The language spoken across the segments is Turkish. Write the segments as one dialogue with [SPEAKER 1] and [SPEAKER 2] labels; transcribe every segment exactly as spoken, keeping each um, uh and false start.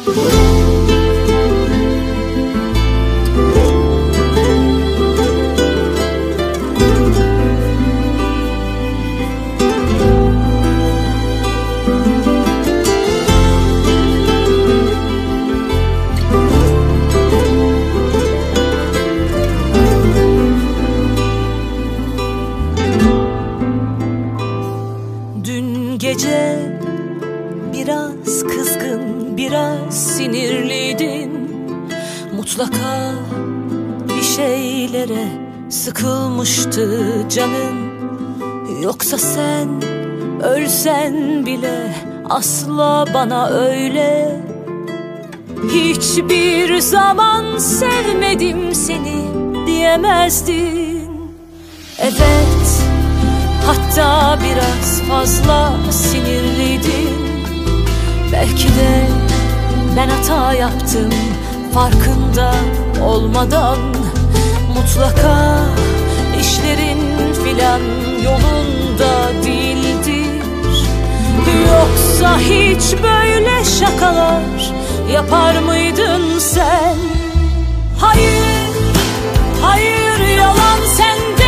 [SPEAKER 1] Gece biraz kızgın, biraz sinirliydin. Mutlaka bir şeylere sıkılmıştı canın. Yoksa sen ölsen bile asla bana öyle hiçbir zaman sevmedim seni diyemezdin. Evet, hatta biraz fazla sinirliydin. Belki de ben hata yaptım farkında olmadan. Mutlaka işlerin filan yolunda değildir. Yoksa hiç böyle şakalar yapar mıydın sen? Hayır, hayır yalan sende.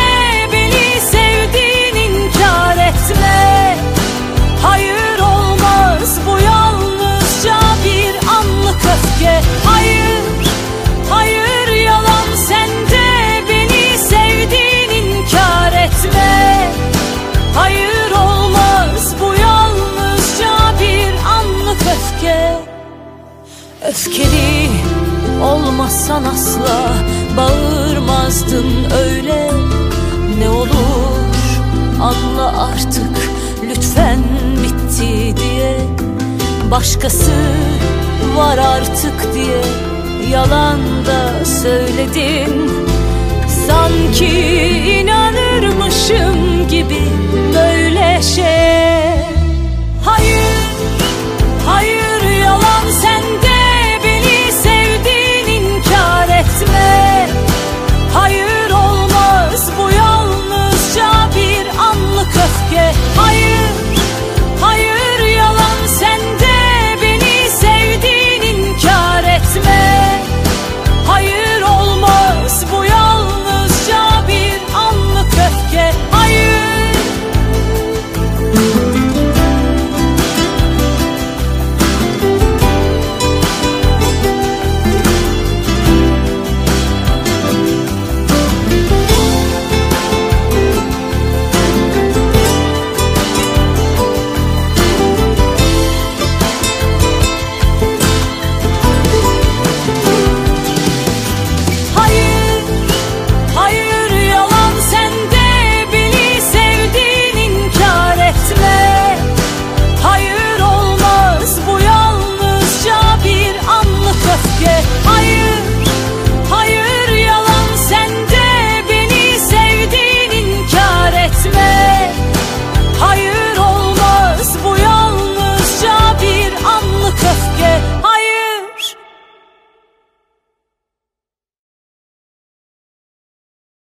[SPEAKER 1] Etme. Hayır olmaz, bu yalnızca bir anlık öfke. Hayır, hayır yalan sende, beni sevdiğin inkar etme. Hayır olmaz, bu yalnızca bir anlık öfke. Öfkeli olmasan asla bağırmazdın öyle. Ne olur anla artık lütfen bitti diye. Başkası var artık diye yalan da söyledin. Sanki inanırmışım gibi böyle şey. Hayır.